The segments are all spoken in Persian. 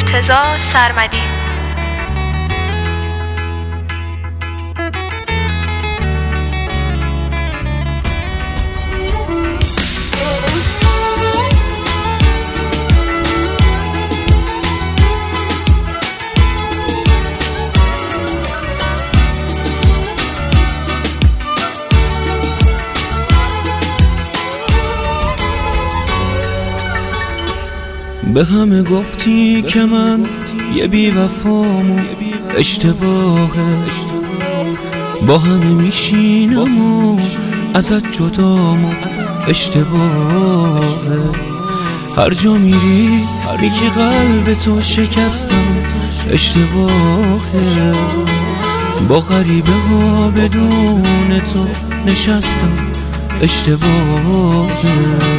مرتضی سرمدی. به همه گفتی که من یه بی‌وفام و اشتباهه، با همه میشینم و ازت جدام و اشتباهه. هر جا میری میگی قلب تو شکستم، اشتباهه. با غریبه ها بدون تو نشستم، اشتباهه.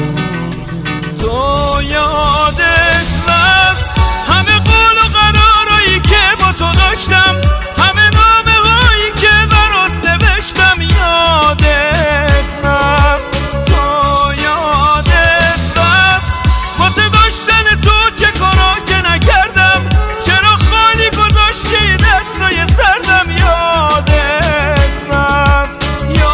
تو یادت رفت همه قول و قرارایی که با تو داشتم، همه نامه هایی که برات نوشتم. یادت رفت، تو یادت رفت واسه داشتن تو چه کارا که نکردم، چرا خالی گذاشتی دستای سردم. یادت رفت،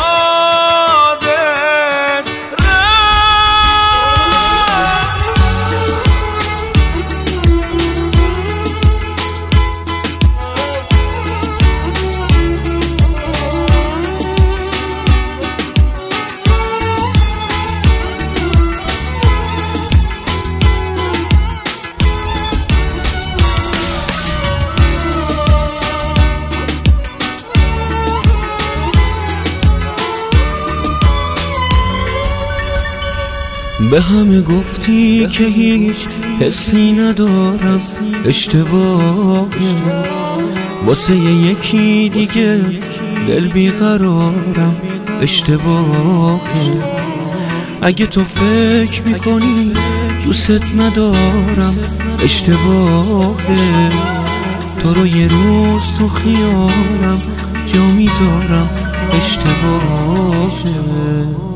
به همه گفتی که هیچ حسی ندارم، اشتباهه. واسه یکی دیگه دل بیقرارم، اشتباهه. اگه تو فکر میکنی دوست ندارم، اشتباهه. تو رو یه روز تو خیالم جا میذارم، اشتباهه.